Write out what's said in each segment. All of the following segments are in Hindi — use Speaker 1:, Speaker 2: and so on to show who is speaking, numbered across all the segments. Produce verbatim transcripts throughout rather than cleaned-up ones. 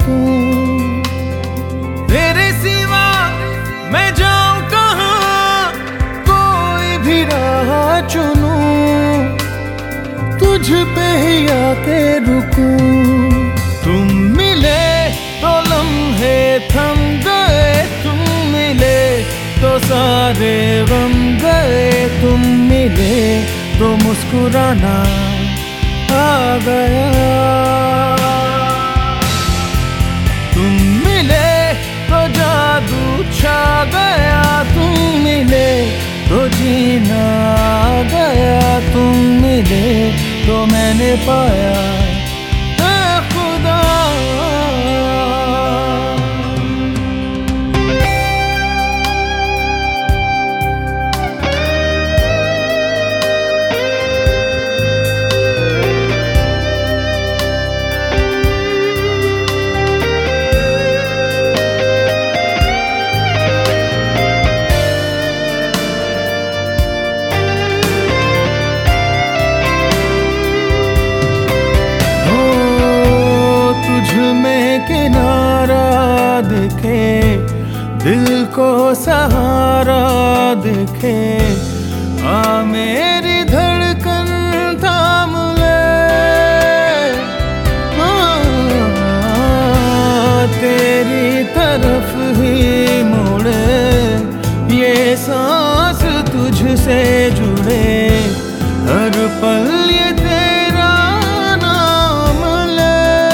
Speaker 1: सुकून। तेरे सिवा मैं जाऊं कहाँ, कोई भी राह चुनूं, तुझ पे ही आके रुकूं। तुम मिले तो लम्हे थम गए, तुम मिले तो सारे गम गए, तुम मिले तो मुस्कुराना आ गया। तुम मिले तो जादू छा गया, तुम मिले तो जीना आ गया, तुम मिले तो मैंने पाया ऐ खुदा। किनारा देखे दिल को सहारा देखे, आ मेरी धड़कन थाम ले, तेरी तरफ ही मुड़े ये सांस, तुझसे जुड़े हर पल ये तेरा नाम ले।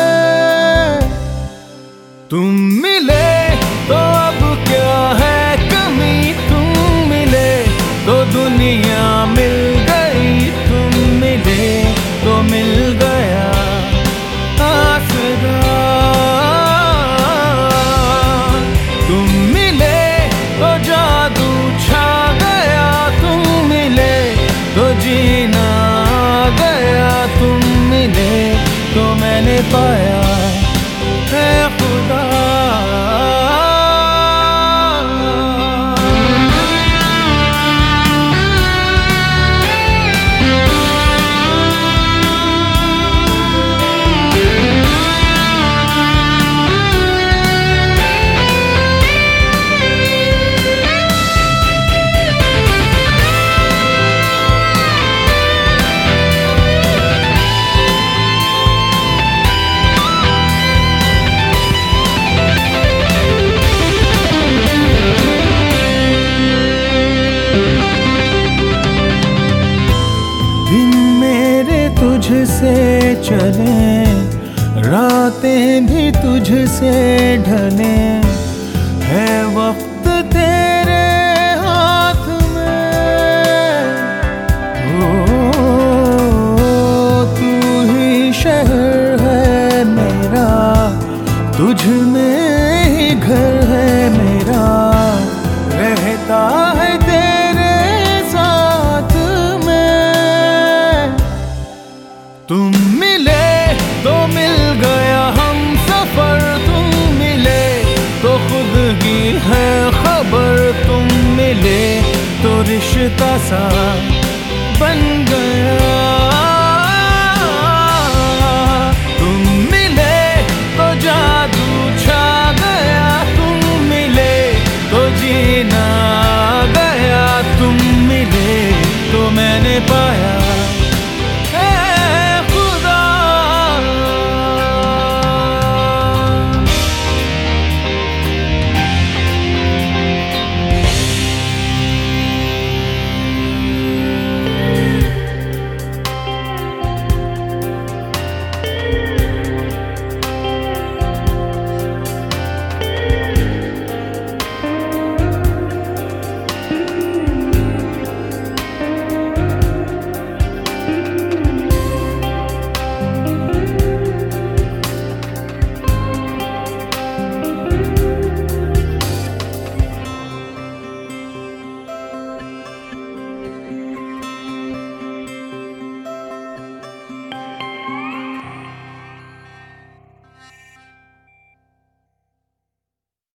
Speaker 1: तुम मिले तो अब क्या है कमी, तुम मिले तो दुनिया मिल गई, तुम मिले तो मिल गया आसरा। तुम मिले तो जादू छा गया, तुम मिले तो जीना आ गया, तुम मिले तो मैंने पाया ऐ खुदा। तुझसे चले रातें भी तुझसे ढले, है वक्त तेरे हाथ में। ओ तू ही शहर है मेरा, तुझ में ही घर है मेरा, रहता है तेरे साथ में। तुम मिले तो मिल गया हम सफर, तुम मिले तो खुद की है खबर, तुम मिले तो रिश्ता सा बन गया।